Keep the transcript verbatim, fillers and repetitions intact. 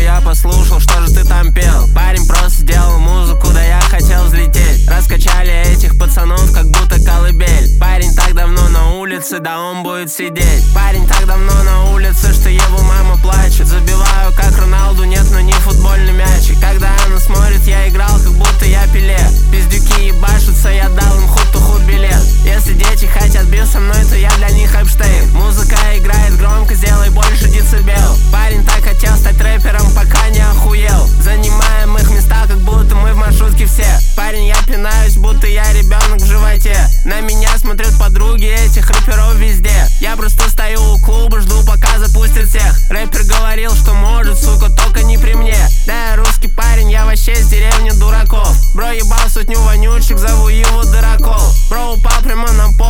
я послушал, что же ты там пел. Парень просто делал музыку, да я хотел взлететь. Раскачали этих пацанов, как будто колыбель. Парень так давно на улице, да он будет сидеть. Парень так давно на улице, что его мама плачет. Забиваю как Роналду, нет, но не футбольный мячик. Когда она смотрит, я играл, как будто я Пеле. Пиздюки ебашутся, я дал им худ-то-худ билет. Если дети хотят бив со мной, то я для них Эпштейн. Музыка играет громко, сделай больше децибел. Парень так хотел стать рэпером, пока не охуел. Занимаем их места, как будто мы в маршрутке все. Парень, я пинаюсь, будто я ребенок в животе. На меня смотрят подруги этих рэперов везде. Я просто стою у клуба, жду, пока запустят всех. Рэпер говорил, что может, сука, только не при мне. Да, я русский парень, я вообще с деревни дураков. Бро ебал сотню вонючек, зову его Дырокол. Бро упал прямо на пол.